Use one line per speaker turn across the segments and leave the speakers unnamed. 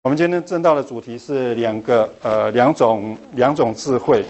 我们今天正道的主题是两种智慧。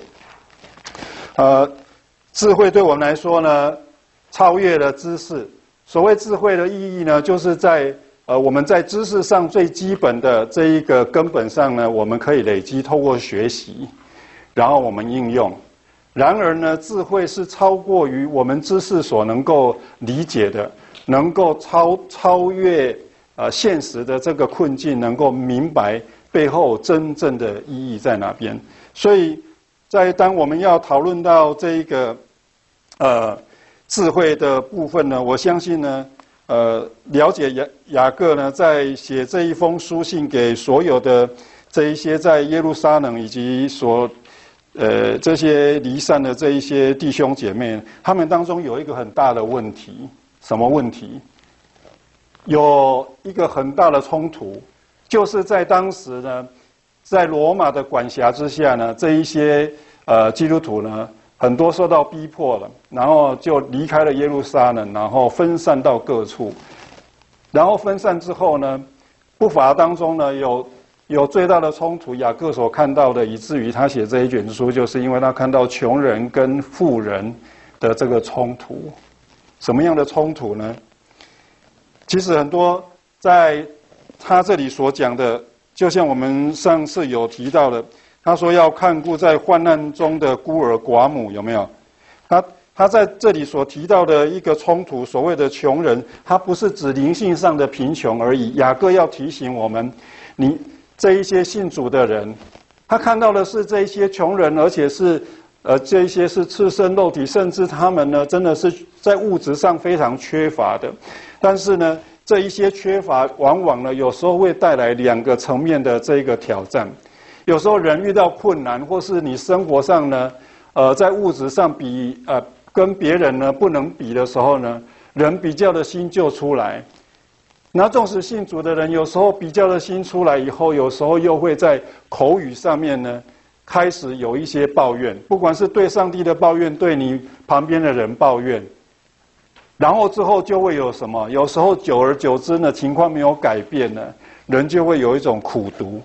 智慧对我们来说呢，超越了知识。所谓智慧的意义呢，就是在我们在知识上最基本的这一个根本上呢，我们可以累积，透过学习，然后我们应用。然而呢，智慧是超过于我们知识所能够理解的，能够超越现实的这个困境，能够明白背后真正的意义在哪边。所以当我们要讨论到这一个智慧的部分呢，我相信呢，了解雅各呢在写这一封书信给所有的这一些在耶路撒冷以及这些离散的这一些弟兄姐妹，他们当中有一个很大的问题，什么问题？有一个很大的冲突，就是在当时呢，在罗马的管辖之下呢，这一些基督徒呢，很多受到逼迫了，然后就离开了耶路撒冷，然后分散到各处。然后分散之后呢，不法当中呢有最大的冲突，雅各所看到的，以至于他写这一卷书，就是因为他看到穷人跟富人的这个冲突。什么样的冲突呢？其实很多在他这里所讲的，就像我们上次有提到的，他说要看顾在患难中的孤儿寡母，有没有？他在这里所提到的一个冲突，所谓的穷人，他不是指灵性上的贫穷而已。雅各要提醒我们，你这一些信主的人，他看到的是这一些穷人，而且是这一些是赤身肉体，甚至他们呢真的是在物质上非常缺乏的。但是呢，这一些缺乏往往呢有时候会带来两个层面的这个挑战。有时候人遇到困难，或是你生活上呢在物质上跟别人呢不能比的时候呢，人比较的心就出来。那纵使信主的人，有时候比较的心出来以后，有时候又会在口语上面呢开始有一些抱怨，不管是对上帝的抱怨，对你旁边的人抱怨，然后之后就会有什么？有时候久而久之呢，情况没有改变呢，人就会有一种苦毒，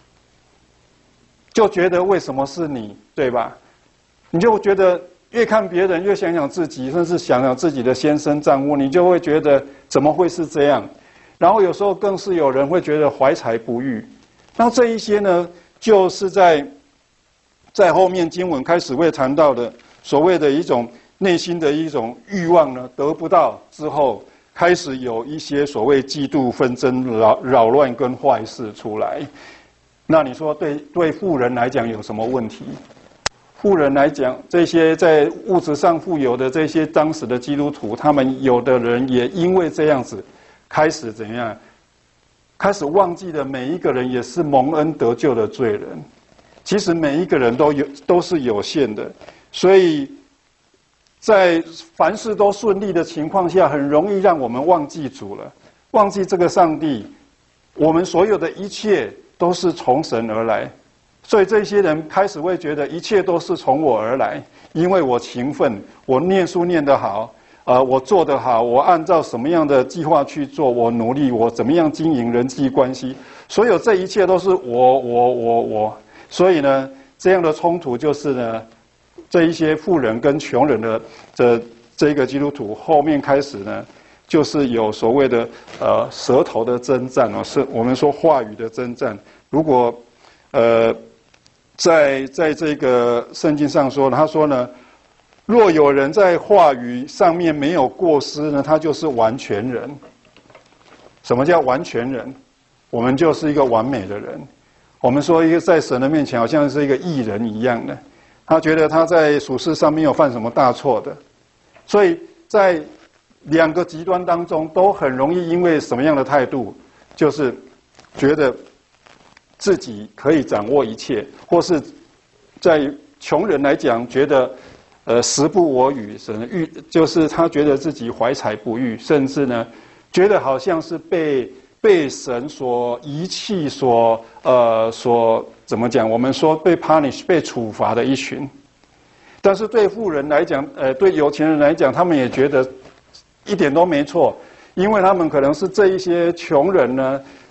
就觉得为什么是你，对吧？你就觉得越看别人，越想想自己，甚至想想自己的先生丈夫，你就会觉得怎么会是这样？然后有时候更是有人会觉得怀才不遇。那这一些呢，就是在后面经文开始会谈到的所谓的一种内心的一种欲望呢，得不到之后，开始有一些所谓嫉妒、纷争、扰乱跟坏事出来。那你说对富人来讲有什么问题？富人来讲，这些在物质上富有的这些当时的基督徒，他们有的人也因为这样子，开始怎样？开始忘记了每一个人也是蒙恩得救的罪人。其实每一个人都是有限的，所以在凡事都顺利的情况下，很容易让我们忘记主了，忘记这个上帝。我们所有的一切都是从神而来，所以这些人开始会觉得一切都是从我而来，因为我勤奋，我念书念得好，我做得好，我按照什么样的计划去做，我努力，我怎么样经营人际关系，所有这一切都是我。所以呢，这样的冲突就是呢，这一些富人跟穷人的这个基督徒后面开始呢，就是有所谓的舌头的征战哦，是我们说话语的征战。如果在这个圣经上说，他说呢，若有人在话语上面没有过失呢，他就是完全人。什么叫完全人？我们就是一个完美的人。我们说一个在神的面前好像是一个义人一样的，他觉得他在属世上没有犯什么大错的，所以在两个极端当中都很容易因为什么样的态度，就是觉得自己可以掌握一切，或是在穷人来讲觉得时不我与，就是他觉得自己怀才不遇，甚至呢觉得好像是被神所遗弃，所怎么讲？我们说被 punish 被处罚的一群。但是对富人来讲，对有钱人来讲，他们也觉得一点都没错，因为他们可能是这一些穷人呢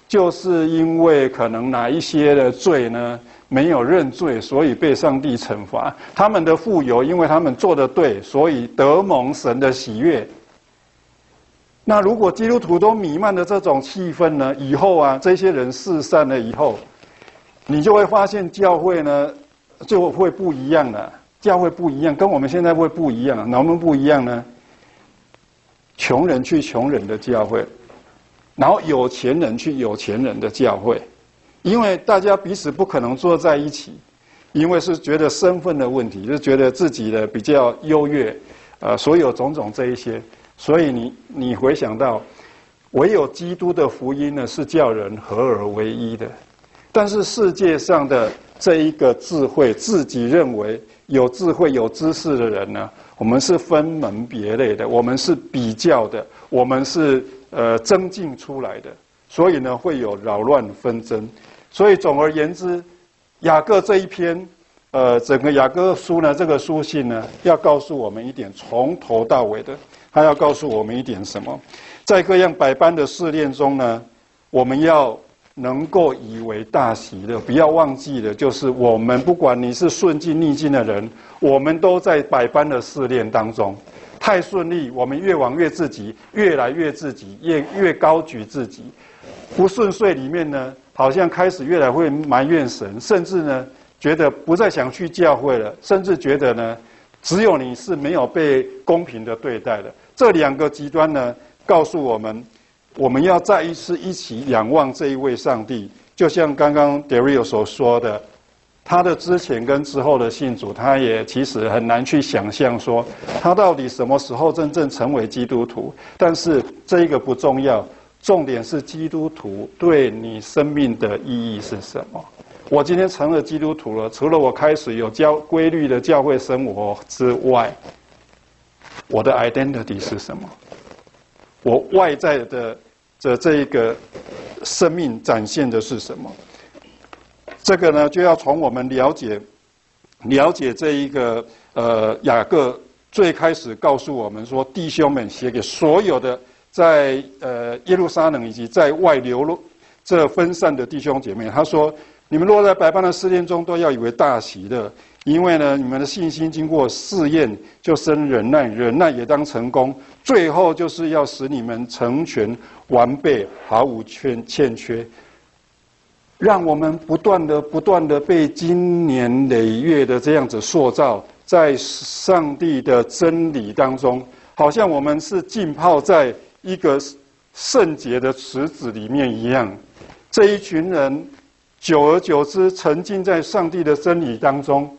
就是因为可能哪一些的罪呢没有认罪，所以被上帝惩罚。他们的富有，因为他们做得对，所以得蒙神的喜悦。那如果基督徒都弥漫的这种气氛呢，以后啊，这些人四散了以后，你就会发现教会呢就会不一样了。教会不一样，跟我们现在会不一样。能不能不一样呢？穷人去穷人的教会，然后有钱人去有钱人的教会，因为大家彼此不可能坐在一起，因为是觉得身份的问题，就是觉得自己的比较优越，所有种种这一些，所以你回想到，唯有基督的福音呢是叫人合而为一的，但是世界上的这一个智慧，自己认为有智慧有知识的人呢，我们是分门别类的，我们是比较的，我们是增进出来的，所以呢会有扰乱纷争。所以总而言之，雅各这一篇整个雅各书呢，这个书信呢要告诉我们一点，从头到尾的他要告诉我们一点什么，在各样百般的试炼中呢，我们要能够以为大喜乐，不要忘记的就是我们不管你是顺境逆境的人，我们都在百般的试炼当中。太顺利，我们越往越自己，越来越自己，越高举自己。不顺遂里面呢，好像开始越来会埋怨神，甚至呢觉得不再想去教会了，甚至觉得呢只有你是没有被公平的对待的。这两个极端呢，告诉我们，我们要再一次一起仰望这一位上帝。就像刚刚 Dario 所说的，他的之前跟之后的信主，他也其实很难去想象说他到底什么时候真正成为基督徒。但是这一个不重要，重点是基督徒对你生命的意义是什么。我今天成了基督徒了，除了我开始有规律的教会生活之外，我的 identity 是什么？我外在的这一个生命展现的是什么？这个呢，就要从我们了解这一个雅各最开始告诉我们说，弟兄们写给所有的在耶路撒冷以及在外流落这分散的弟兄姐妹，他说：你们落在百般的试炼中，都要以为大喜乐，因为呢，你们的信心经过试验，就生忍耐，忍耐也当成功，最后就是要使你们成全完备，毫无欠缺。让我们不断的被经年累月的这样子塑造，在上帝的真理当中，好像我们是浸泡在一个圣洁的池子里面一样。这一群人久而久之沉浸在上帝的真理当中，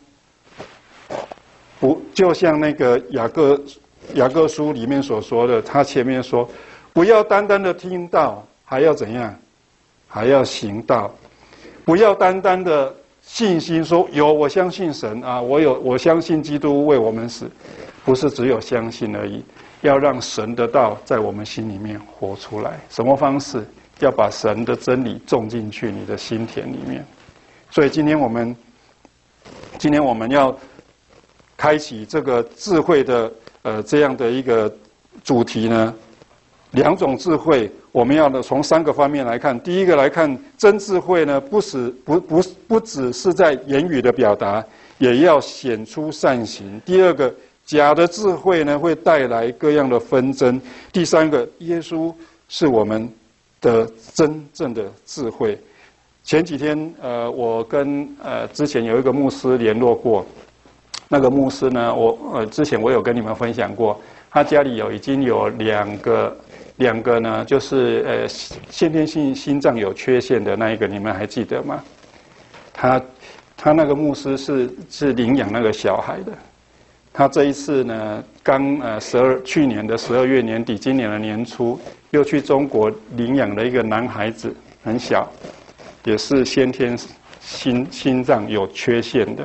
不就像那个雅各书里面所说的，他前面说，不要单单的听道，还要怎样？还要行道。不要单单的信心说我相信神啊，我相信基督为我们死，不是只有相信而已，要让神的道在我们心里面活出来。什么方式？要把神的真理种进去你的心田里面。所以今天我们要开启这个智慧的这样的一个主题呢，两种智慧。我们要从3个方面来看。第一个来看，真智慧呢，不只是在言语的表达，也要显出善行。第二个，假的智慧呢，会带来各样的纷争。第三个，耶稣是我们的真正的智慧。前几天我跟之前有一个牧师联络过，那个牧师呢，之前我有跟你们分享过，他家里已经有两个呢，就是先天性心脏有缺陷的那一个，你们还记得吗？他那个牧师是领养那个小孩的。他这一次呢，去年的12月年底，今年的年初，又去中国领养了一个男孩子，很小，也是先天心脏有缺陷的。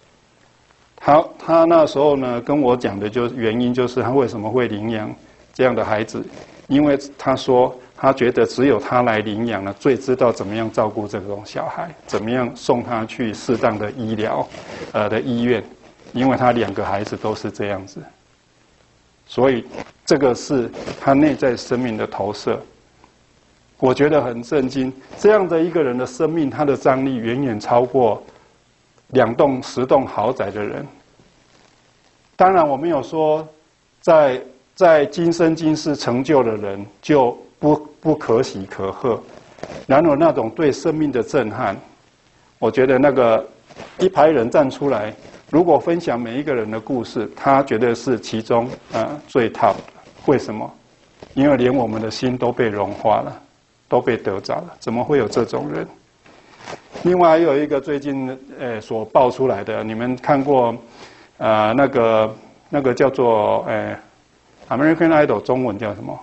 他那时候呢跟我讲的原因就是他为什么会领养这样的孩子。因为他说，他觉得只有他来领养了，最知道怎么样照顾这种小孩，怎么样送他去适当的医疗的医院，因为他2个孩子都是这样子，所以这个是他内在生命的投射。 我觉得很震惊。这样的一个人的生命，他的张力远远超过2栋、10栋豪宅的人。当然，我没有说在今生今世成就的人就不可喜可贺。然而，那种对生命的震撼，我觉得那个一排人站出来，如果分享每一个人的故事，他绝对是其中最 top 的。为什么？因为连我们的心都被融化了，都被得着了，怎么会有这种人？另外还有一个最近所爆出来的，你们看过那个叫做American Idol， 中文叫什么？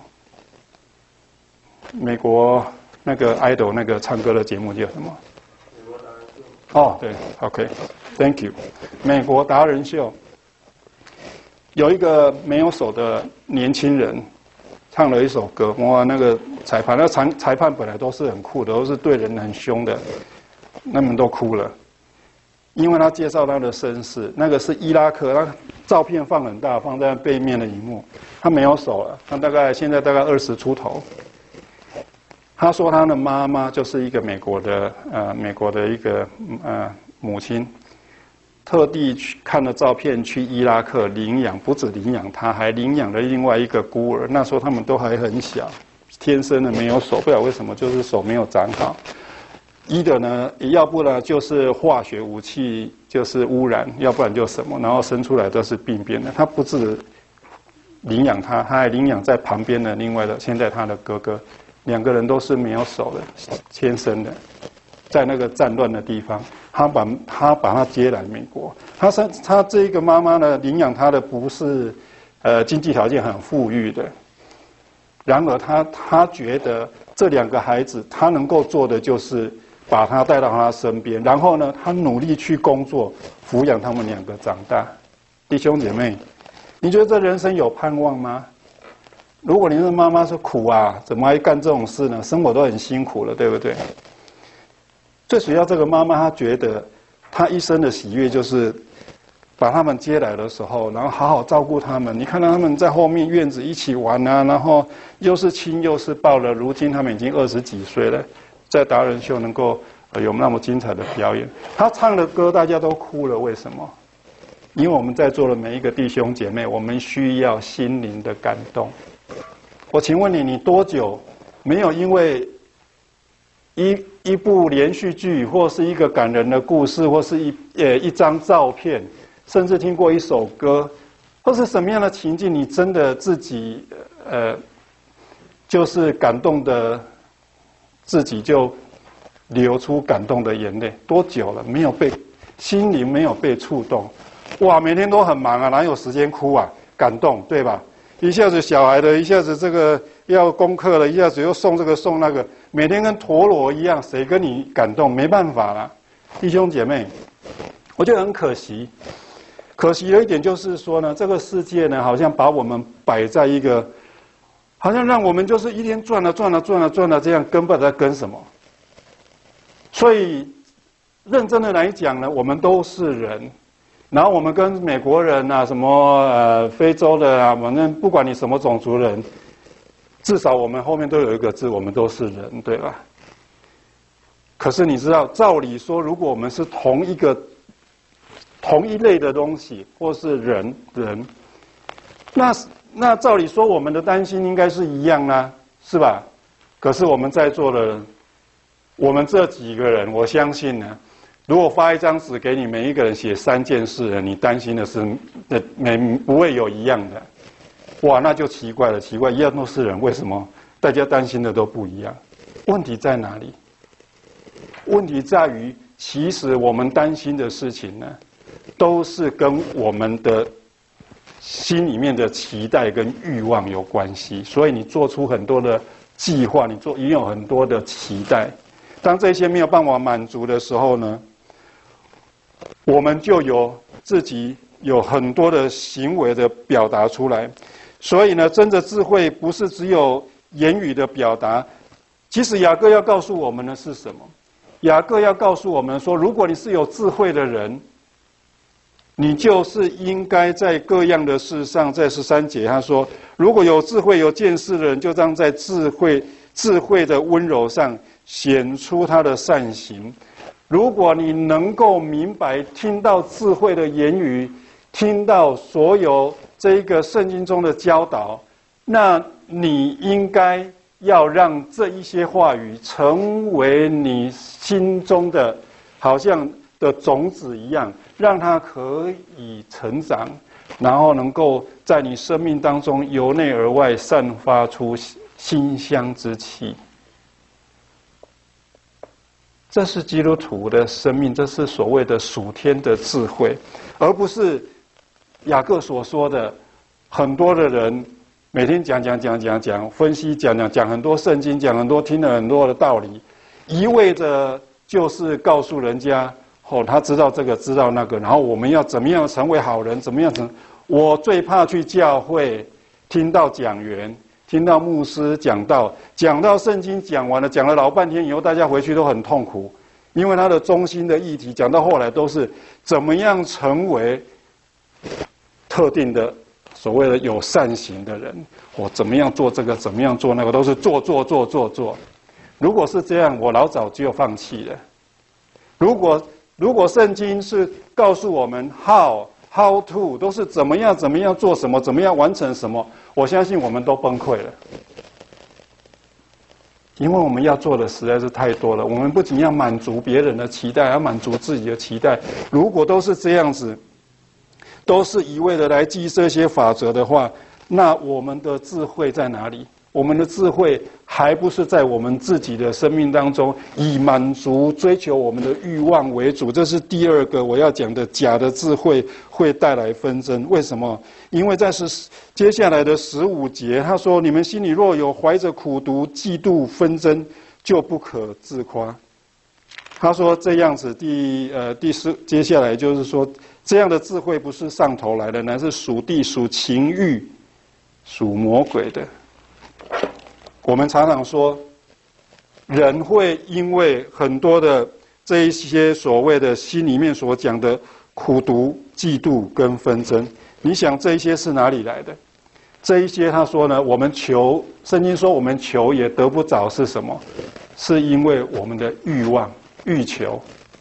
美国那个 Idol 那个唱歌的节目叫什么？
美国达人秀。
哦，对 ，OK，Thank you。美国达人秀有一个没有手的年轻人唱了一首歌，哇，那个裁判，裁判本来都是很酷的，都是对人很凶的，他们都哭了，因为他介绍他的身世，那个是伊拉克，他照片放很大，放在背面的荧幕，他没有手了，他现在大概20出头。他说他的妈妈就是一个美国的一个母亲，特地去看了照片去伊拉克领养，不止领养他，还领养了另外一个孤儿。那时候他们都还很小，天生的没有手，不知道为什么就是手没有长好。一的呢，要不呢就是化学武器就是污染，要不然就什么，然后生出来都是病变的。他不止领养他，他还领养在旁边的另外的现在他的哥哥。2个人都是没有手的，天生的，在那个战乱的地方，他把他接来美国。他这个妈妈呢，领养他的不是经济条件很富裕的，然而他觉得这2个孩子，他能够做的就是把他带到他身边，然后呢，他努力去工作，抚养他们2个长大。弟兄姐妹，你觉得这人生有盼望吗？如果你是妈妈说苦啊，怎么还干这种事呢？生活都很辛苦了，对不对？最主要，这个妈妈她觉得，她一生的喜悦就是把他们接来的时候，然后好好照顾他们。你看到他们在后面院子一起玩啊，然后又是亲又是抱了。如今他们已经20几岁了，在达人秀能够有那么精彩的表演。他唱的歌大家都哭了，为什么？因为我们在座的每一个弟兄姐妹，我们需要心灵的感动。我请问你，你多久没有因为一部连续剧，或是一个感人的故事，或是一张照片，甚至听过一首歌，或是什么样的情境，你真的自己就是感动的，自己就流出感动的眼泪？多久了没有心灵没有被触动？哇，每天都很忙啊，哪有时间哭啊？感动，对吧？一下子小孩的，一下子这个要功课了，一下子又送这个送那个，每天跟陀螺一样，谁跟你感动？没办法啦，弟兄姐妹，我觉得很可惜。可惜的一点就是说呢，这个世界呢，好像把我们摆在一个，好像让我们就是一天转了这样，根本在跟什么？所以认真的来讲呢，我们都是人。然后我们跟美国人啊，什么非洲的啊，反正不管你什么种族人，至少我们后面都有一个字，我们都是人，对吧？可是你知道，照理说，如果我们是同一类的东西，或是人，那照理说我们的担心应该是一样啦，是吧？可是我们在座的人，我们这几个人，我相信呢。如果发一张纸给你，每一个人写3件事，你担心的是不会有一样的，哇，那就奇怪了，一样都是人，为什么大家担心的都不一样？问题在哪里？问题在于，其实我们担心的事情呢，都是跟我们的心里面的期待跟欲望有关系，所以你做出很多的计划，你有很多的期待，当这些没有办法满足的时候呢，我们就自己有很多的行为的表达出来。所以呢，真的智慧不是只有言语的表达。其实雅各要告诉我们的是什么？雅各要告诉我们说，如果你是有智慧的人，你就是应该在各样的事上，在13节他说，如果有智慧有见识的人，就当在智慧智慧的温柔上显出他的善行。如果你能够明白听到智慧的言语，听到所有这一个圣经中的教导，那你应该要让这一些话语成为你心中的好像的种子一样，让它可以成长，然后能够在你生命当中由内而外散发出馨香之气。这是基督徒的生命，这是所谓的属天的智慧，而不是雅各所说的很多的人每天讲，分析讲很多圣经，讲很多，听了很多的道理，一味的就是告诉人家他知道这个知道那个，然后我们要怎么样成为好人，怎么样成。我最怕去教会听到讲员，听到牧师讲到圣经讲完了，讲了老半天以后，大家回去都很痛苦，因为他的中心的议题讲到后来都是怎么样成为特定的所谓的有善行的人，我怎么样做这个，怎么样做那个，都是做。如果是这样，我老早就放弃了。如果圣经是告诉我们 how to 都是怎么样做什么，怎么样完成什么，我相信我们都崩溃了。因为我们要做的实在是太多了，我们不仅要满足别人的期待，还要满足自己的期待。如果都是这样子，都是一味的来记这些法则的话，那我们的智慧在哪里？我们的智慧还不是在我们自己的生命当中，以满足追求我们的欲望为主。这是第二个我要讲的，假的智慧会带来纷争。为什么？因为在接下来的15节，他说：你们心里若有怀着苦毒、嫉妒、纷争，就不可自夸。他说这样子，接下来就是说，这样的智慧不是上头来的，乃是属地、属情欲、属魔鬼的。我们常常说，人会因为很多的这一些所谓的心里面所讲的苦毒、嫉妒跟纷争，你想这一些是哪里来的？这一些他说呢，我们求，圣经说我们求也得不着，是什么？是因为我们的欲望、欲求。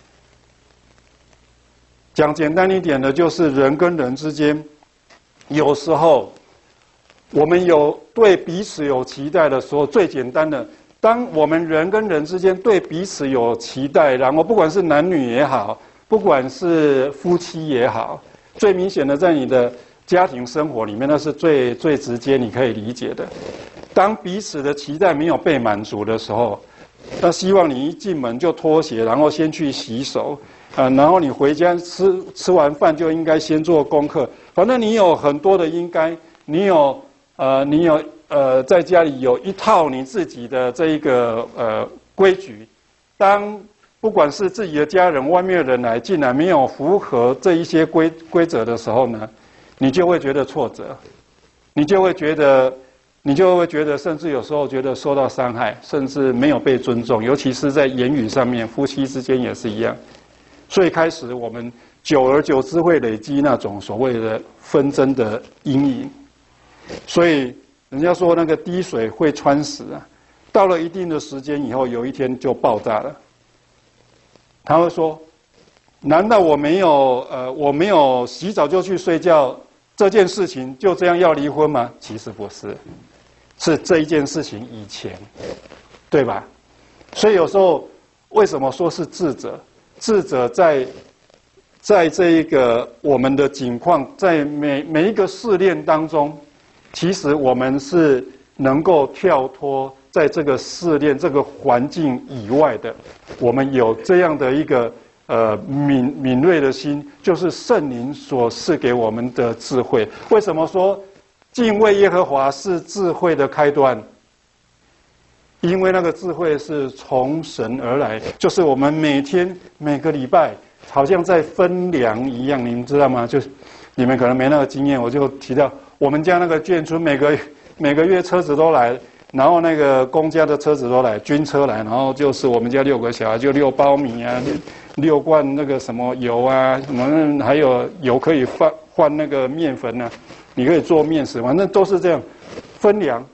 讲简单一点的，就是人跟人之间，有时候我们有对彼此有期待的时候，最简单的，当我们人跟人之间对彼此有期待，然后不管是男女也好，不管是夫妻也好，最明显的在你的家庭生活里面，那是最直接你可以理解的。当彼此的期待没有被满足的时候，他希望你一进门就脱鞋，然后先去洗手，然后你回家吃完饭就应该先做功课，反正你有很多的应该，你有在家里有一套你自己的这一个规矩。当不管是自己的家人、外面的人来进来没有符合这一些规则的时候呢，你就会觉得挫折，你就会觉得，甚至有时候觉得受到伤害，甚至没有被尊重，尤其是在言语上面，夫妻之间也是一样。所以开始我们久而久之会累积那种所谓的纷争的阴影。所以人家说那个滴水会穿石啊，到了一定的时间以后，有一天就爆炸了。他会说：难道我没有洗澡就去睡觉，这件事情就这样要离婚吗？其实不是，是这一件事情以前，对吧？所以有时候为什么说是智者？智者在这一个我们的境况，在每一个试炼当中，其实我们是能够跳脱在这个试炼这个环境以外的，我们有这样的一个敏锐的心，就是圣灵所赐给我们的智慧。为什么说敬畏耶和华是智慧的开端？因为那个智慧是从神而来，就是我们每个礼拜好像在分粮一样，你们知道吗？就是你们可能没那个经验，我就提到我们家那个眷村每个月车子都来，然后那个公家的车子都来，军车来，然后就是我们家6个小孩就6包米啊，6罐那个什么油啊，什么还有油可以换那个面粉啊，你可以做面食，反正都是这样分粮。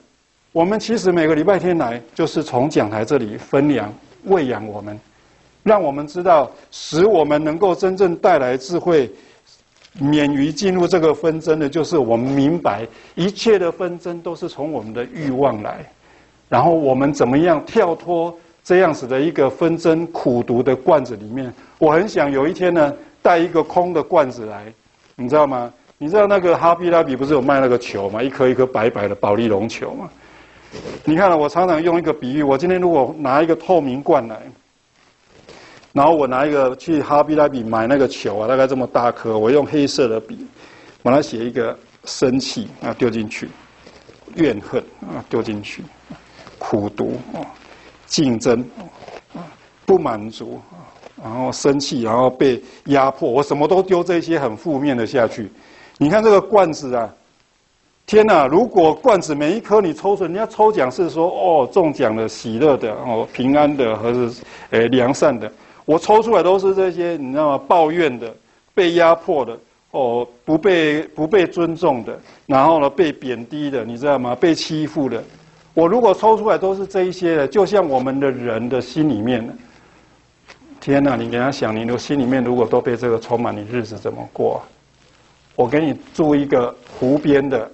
我们其实每个礼拜天来，就是从讲台这里分粮、喂养我们，让我们知道，使我们能够真正带来智慧，免于进入这个纷争的，就是我们明白一切的纷争都是从我们的欲望来，然后我们怎么样跳脱这样子的一个纷争苦毒的罐子里面。我很想有一天呢，带一个空的罐子来，你知道吗？你知道那个哈比拉比不是有卖那个球吗？一颗一颗白白的保丽龙球吗？你看了，我常常用一个比喻，我今天如果拿一个透明罐来，然后我拿一个去哈比拉比买那个球啊，大概这么大颗，我用黑色的笔把它写一个生气啊丢进去，怨恨啊丢进去，苦毒啊，竞争啊，不满足啊，然后生气，然后被压迫，我什么都丢这些很负面的下去。你看这个罐子啊，天哪！如果罐子每一颗你抽出来，人家抽奖是说哦中奖的、喜乐的、哦平安的，或是良善的。我抽出来都是这些，你知道吗？抱怨的、被压迫的、哦不被尊重的，然后呢被贬低的，你知道吗？被欺负的。我如果抽出来都是这一些的，就像我们的人的心里面，天哪！你给他想，你的心里面如果都被这个充满，你日子怎么过啊？我给你住一个湖边的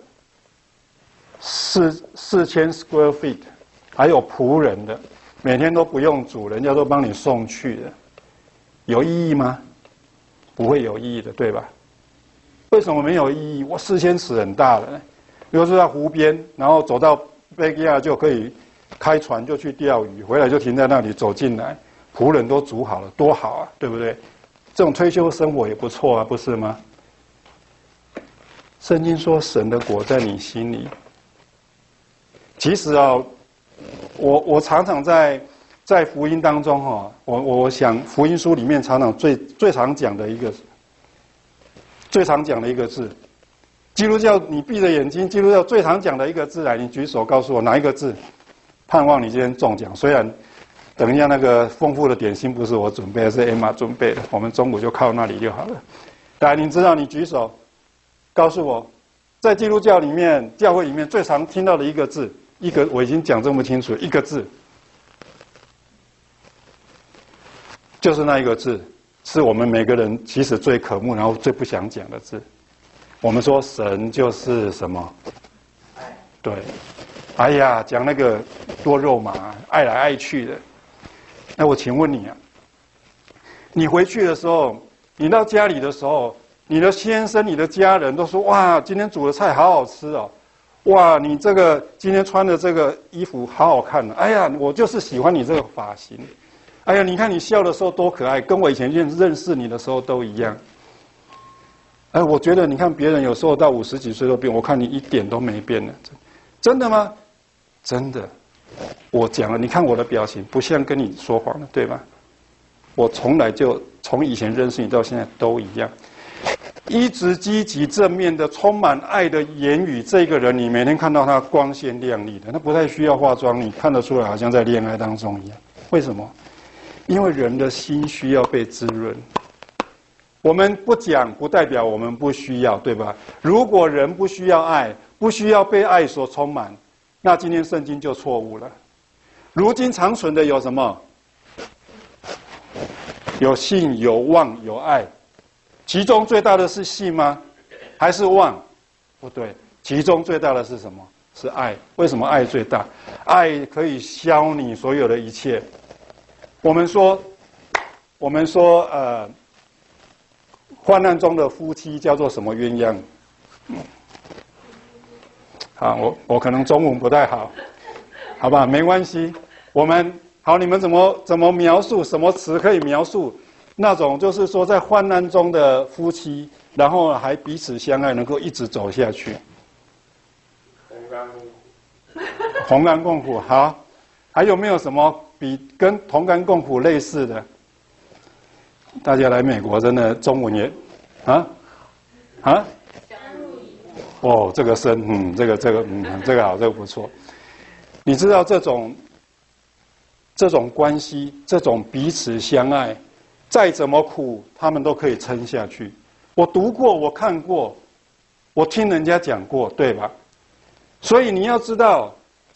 4000 square feet， 还有仆人的，每天都不用煮，人家都帮你送去的，有意义吗？不会有意义的，对吧？为什么没有意义？我4000尺很大的，比如说在湖边，然后走到贝基亚就可以开船就去钓鱼，回来就停在那里，走进来，仆人都煮好了，多好啊，对不对？这种退休生活也不错啊，不是吗？圣经说神的国在你心里。其实啊，我常常在福音当中哈，我想福音书里面常常最常讲的一个字，基督教你闭着眼睛，基督教最常讲的一个字来，你举手告诉我哪一个字？盼望你今天中奖。虽然等一下那个丰富的点心不是我准备的，是 Emma 准备的，我们中午就靠那里就好了。来，你知道你举手。告诉我，在基督教里面、教会里面最常听到的一个字，我已经讲这么清楚，一个字，就是那一个字，是我们每个人其实最渴慕，然后最不想讲的字。我们说神就是什么？爱。对。哎呀，讲那个多肉麻，爱来爱去的。那我请问你啊，你回去的时候，你到家里的时候，你的先生、你的家人都说：“哇，今天煮的菜好好吃哦！哇，你这个今天穿的这个衣服好好看哦！哎呀，我就是喜欢你这个发型。哎呀，你看你笑的时候多可爱，跟我以前认识你的时候都一样。”哎，我觉得你看别人有时候到50几岁都变，我看你一点都没变呢。真的吗？真的。我讲了，你看我的表情不像跟你说谎的，对吧？我从以前认识你到现在都一样。一直积极正面的、充满爱的言语，这个人你每天看到他光鲜亮丽的，他不太需要化妆，你看得出来好像在恋爱当中一样。为什么？因为人的心需要被滋润。我们不讲，不代表我们不需要，对吧？如果人不需要爱，不需要被爱所充满，那今天圣经就错误了。如今长存的有什么？有信，有望，有爱。其中最大的是信吗？还是望？不对，其中最大的是什么？是爱。为什么爱最大？爱可以消你所有的一切。我们说，患难中的夫妻叫做什么鸳鸯？好，我可能中文不太好，好吧，没关系。你们怎么描述？什么词可以描述？那种就是说，在患难中的夫妻，然后还彼此相爱，能够一直走下去。同甘共苦，好。还有没有什么比跟同甘共苦类似的？大家来美国真的中文也，哦，这个深，这个好，这个不错。你知道这种关系，这种彼此相爱。再怎么苦，他们都可以撑下去。我读过，我看过，我听人家讲过，对吧？所以你要知道，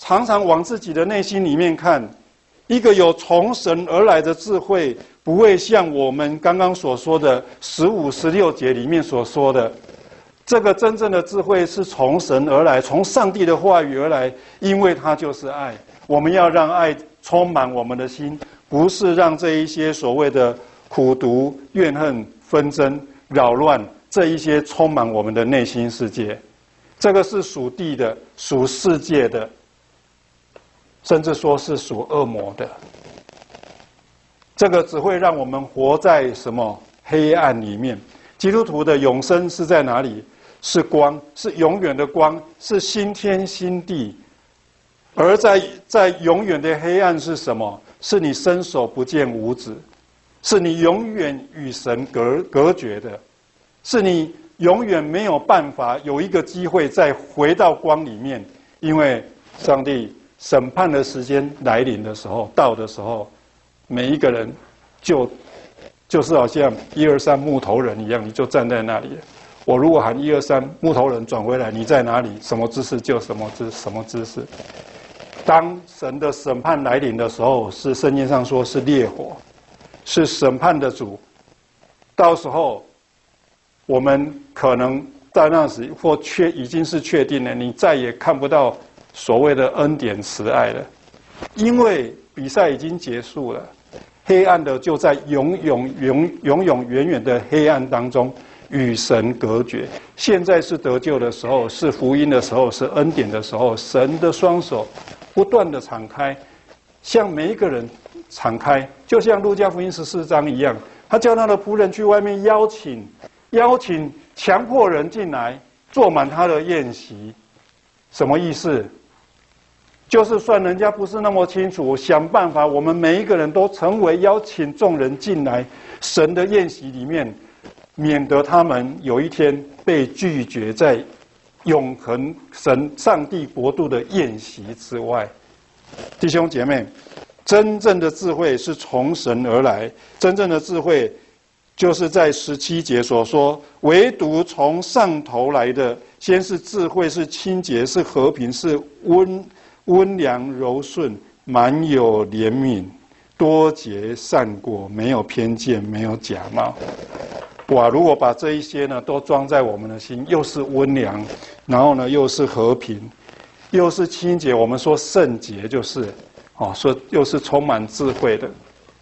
常常往自己的内心里面看，一个有从神而来的智慧，不会像我们刚刚所说的15、16节里面所说的，这个真正的智慧是从神而来，从上帝的话语而来，因为它就是爱。我们要让爱充满我们的心，不是让这一些所谓的苦毒、怨恨、纷争、扰乱这一些充满我们的内心世界。这个是属地的、属世界的，甚至说是属恶魔的。这个只会让我们活在什么黑暗里面。基督徒的永生是在哪里？是光，是永远的光，是新天新地。而在永远的黑暗是什么？是你伸手不见五指，是你永远与神隔绝的，是你永远没有办法有一个机会再回到光里面。因为上帝审判的时间来临的时候，到的时候，每一个人就是好像1、2、3木头人一样，你就站在那里。我如果喊1、2、3木头人转回来，你在哪里？什么姿势就什么姿势。当神的审判来临的时候，是圣经上说是烈火，是审判的主。到时候，我们可能在那时或已经是确定了，你再也看不到所谓的恩典慈爱了，因为比赛已经结束了。黑暗的就在永永远远的黑暗当中与神隔绝。现在是得救的时候，是福音的时候，是恩典的时候。神的双手不断的敞开，向每一个人敞开，就像路加福音14章一样，他叫他的仆人去外面邀请，强迫人进来，坐满他的宴席。什么意思？就是算人家不是那么清楚，想办法，我们每一个人都成为邀请众人进来神的宴席里面，免得他们有一天被拒绝在永恒上帝国度的宴席之外。弟兄姐妹，真正的智慧是从神而来，真正的智慧就是在17节所说，唯独从上头来的，先是智慧，是清洁，是和平，是温良柔顺，满有怜悯，多结善果，没有偏见，没有假冒。哇！如果把这一些呢都装在我们的心，又是温良，然后呢又是和平，又是清洁。我们说圣洁就是说又是充满智慧的。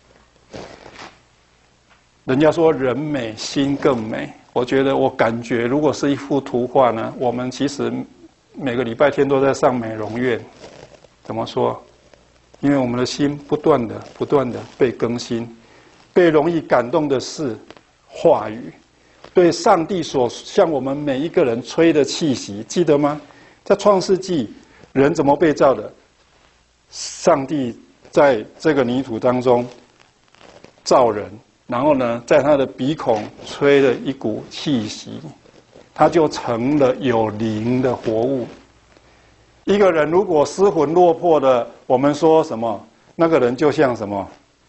人家说人美心更美，我觉得我感觉如果是一幅图画呢，我们其实每个礼拜天都在上美容院。怎么说？因为我们的心不断的被更新，被容易感动的是话语，对上帝所向我们每一个人吹的气息，记得吗？在创世纪，人怎么被造的？上帝在这个泥土当中造人，然后呢，在他的鼻孔吹了一股气息，他就成了有灵的活物。一个人如果失魂落魄的，我们说什么？那个人就像什么？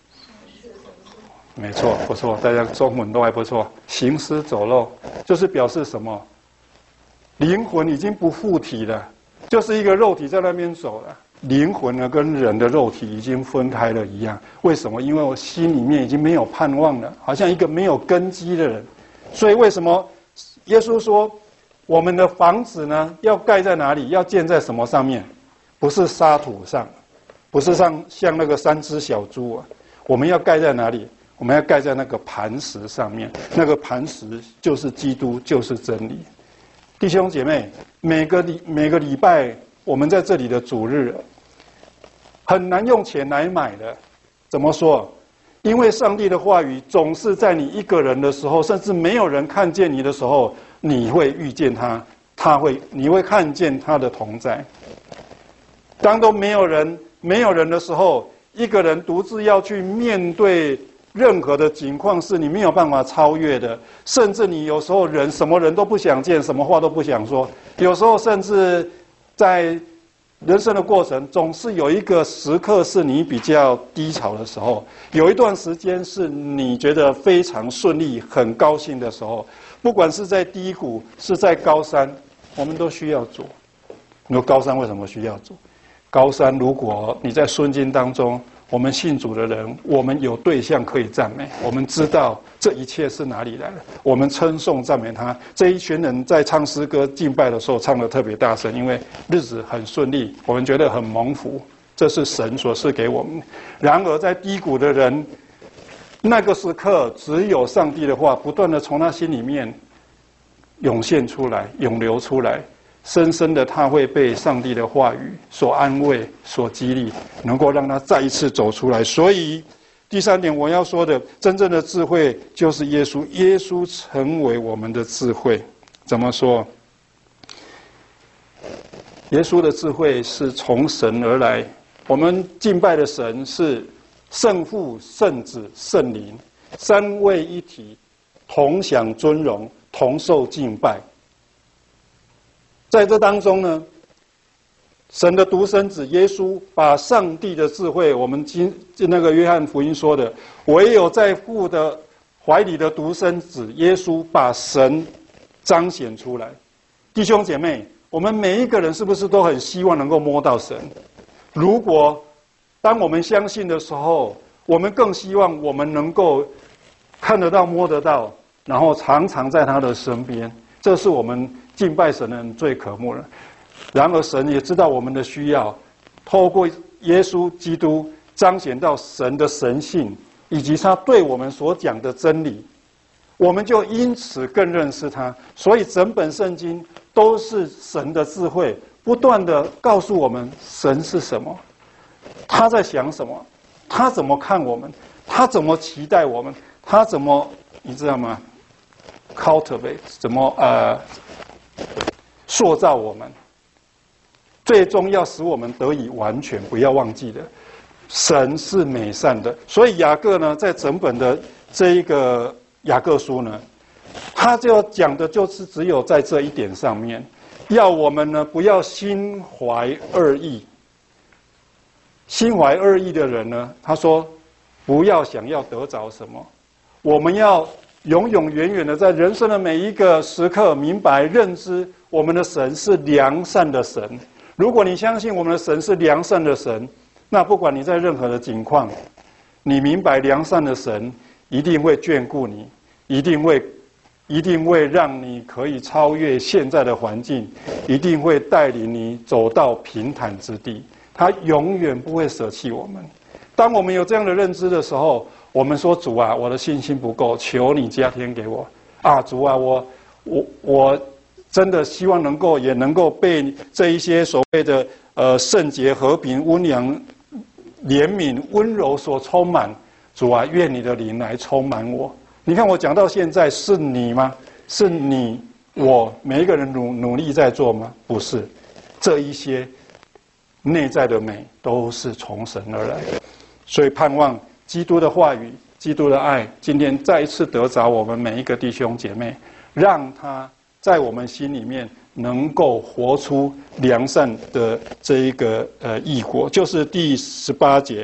没错，不错，大家中文都还不错。行尸走肉，就是表示什么？灵魂已经不附体了，就是一个肉体在那边走了。灵魂呢，跟人的肉体已经分开了一样。为什么？因为我心里面已经没有盼望了，好像一个没有根基的人。所以为什么耶稣说？我们的房子呢，要盖在哪里？要建在什么上面？不是沙土上，不是像那个3只小猪啊。我们要盖在哪里？我们要盖在那个磐石上面。那个磐石就是基督，就是真理。弟兄姐妹，每个礼拜我们在这里的主日，很难用钱来买的。怎么说？因为上帝的话语总是在你一个人的时候，甚至没有人看见你的时候，你会遇见他，你会看见他的同在。当都没有人的时候，一个人独自要去面对任何的情况，是你没有办法超越的。甚至你有时候什么人都不想见，什么话都不想说。有时候甚至在人生的过程，总是有一个时刻是你比较低潮的时候，有一段时间是你觉得非常顺利、很高兴的时候。不管是在低谷，是在高山，我们都需要主。你说高山为什么需要主？ 高山，如果你在顺境当中，我们信主的人，我们有对象可以赞美，我们知道这一切是哪里来的，我们称颂赞美他。这一群人在唱诗歌敬拜的时候唱得特别大声，因为日子很顺利，我们觉得很蒙福，这是神所赐给我们。然而在低谷的人，那个时刻只有上帝的话不断的从他心里面涌现出来，涌流出来，深深的他会被上帝的话语所安慰，所激励，能够让他再一次走出来。所以第三点我要说的，真正的智慧就是耶稣，耶稣成为我们的智慧。怎么说？耶稣的智慧是从神而来，我们敬拜的神是圣父、圣子、圣灵三位一体，同享尊荣，同受敬拜。在这当中呢，神的独生子耶稣把上帝的智慧，我们那个约翰福音说的，唯有在父的怀里的独生子耶稣把神彰显出来。弟兄姐妹，我们每一个人是不是都很希望能够摸到神？如果当我们相信的时候，我们更希望我们能够看得到、摸得到，然后常常在他的身边。这是我们敬拜神的人最渴慕的。然而神也知道我们的需要，透过耶稣基督彰显到神的神性，以及他对我们所讲的真理，我们就因此更认识他。所以整本圣经都是神的智慧，不断的告诉我们神是什么，他在想什么，他怎么看我们，他怎么期待我们，他怎么，你知道吗？cultivate 怎么塑造我们，最终要使我们得以完全。不要忘记的，神是美善的。所以雅各呢，在整本的这一个雅各书呢，他就讲的就是只有在这一点上面，要我们呢不要心怀恶意。心怀恶意的人呢，他说不要想要得着什么，我们要永永远远的在人生的每一个时刻明白认知我们的神是良善的神。如果你相信我们的神是良善的神，那不管你在任何的境况，你明白良善的神一定会眷顾你，一定会让你可以超越现在的环境，一定会带领你走到平坦之地，他永远不会舍弃我们。当我们有这样的认知的时候，我们说主啊，我的信心不够，求你加添给我啊！主啊，我真的希望也能够被这一些所谓的圣洁、和平、温良、怜悯、温柔所充满。主啊，愿你的灵来充满我。你看我讲到现在，是你吗？是你我每一个人努力在做吗？不是，这一些内在的美都是从神而来的。所以盼望基督的话语、基督的爱，今天再一次得着我们每一个弟兄姐妹，让他在我们心里面能够活出良善的这一个义果。就是第18节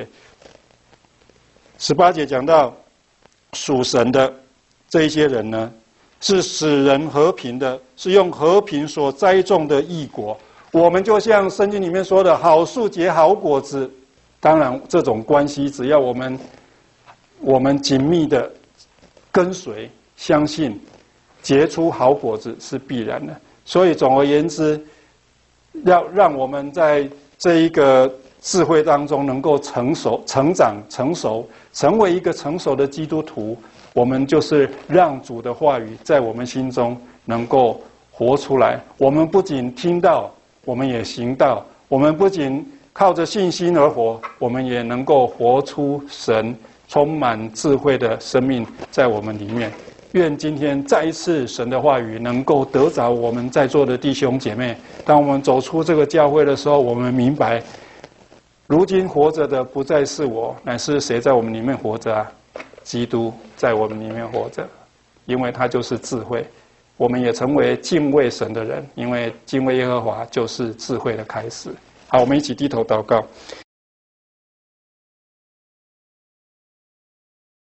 ，18节讲到属神的这一些人呢，是使人和平的，是用和平所栽种的义果。我们就像圣经里面说的，好树结好果子。当然这种关系只要我们紧密的跟随相信，结出好果子是必然的。所以总而言之，要让我们在这一个智慧当中能够成长成熟，成为一个成熟的基督徒。我们就是让主的话语在我们心中能够活出来。我们不仅听到，我们也行道。我们不仅靠着信心而活，我们也能够活出神充满智慧的生命在我们里面。愿今天再一次神的话语能够得着我们在座的弟兄姐妹。当我们走出这个教会的时候，我们明白，如今活着的不再是我，乃是谁在我们里面活着啊？基督在我们里面活着，因为他就是智慧。我们也成为敬畏神的人，因为敬畏耶和华就是智慧的开始。好，我们一起低头祷告。